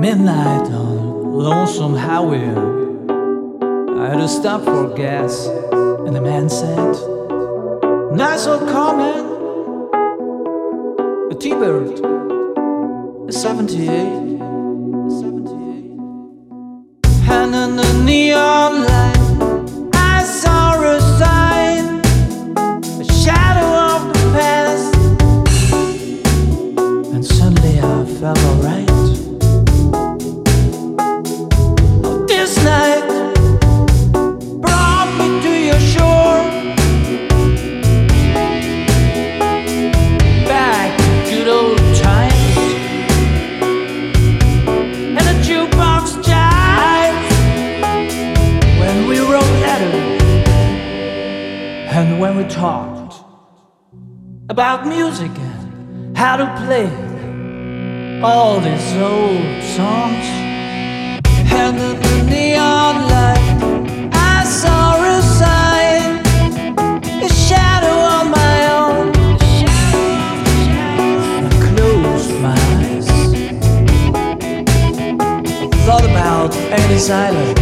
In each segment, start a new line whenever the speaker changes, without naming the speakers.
Midnight on lonesome highway. I had to stop for gas, and the man said, "Nice old car, man. A T-Bird, a 78." And in the neon light, I saw a sign, a shadow of the past, and suddenly I felt alright. This night brought me to your shore, back to good old times, and the jukebox jives when we wrote letters and when we talked about music and how to play all these old songs. And in the neon light, I saw a sign, a shadow on my own. I closed my eyes, thought about Ellis Island,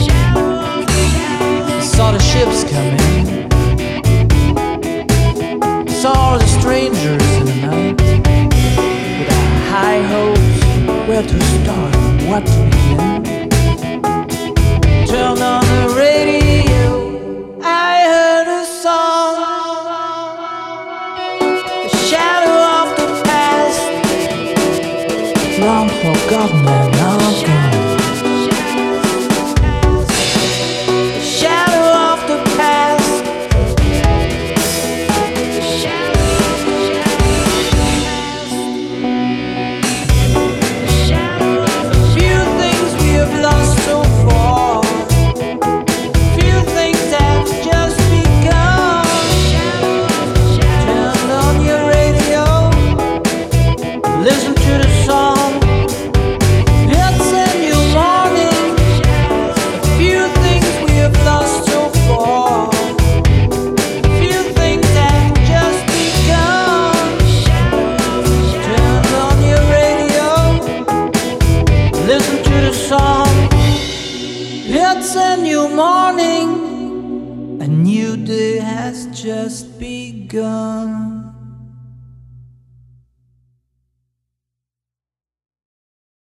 saw the ships coming, saw the strangers in the night, with our high hopes, where to start, what to begin. Turned on the radio, I heard a song, the shadow of the past, long forgotten and now gone. The shadow of the past, few things we have lost so far. Listen to the song, it's a new morning. A few things we have lost so far, a few things have just begun. Turn on your radio, listen to the song, it's a new morning. A new day has just begun.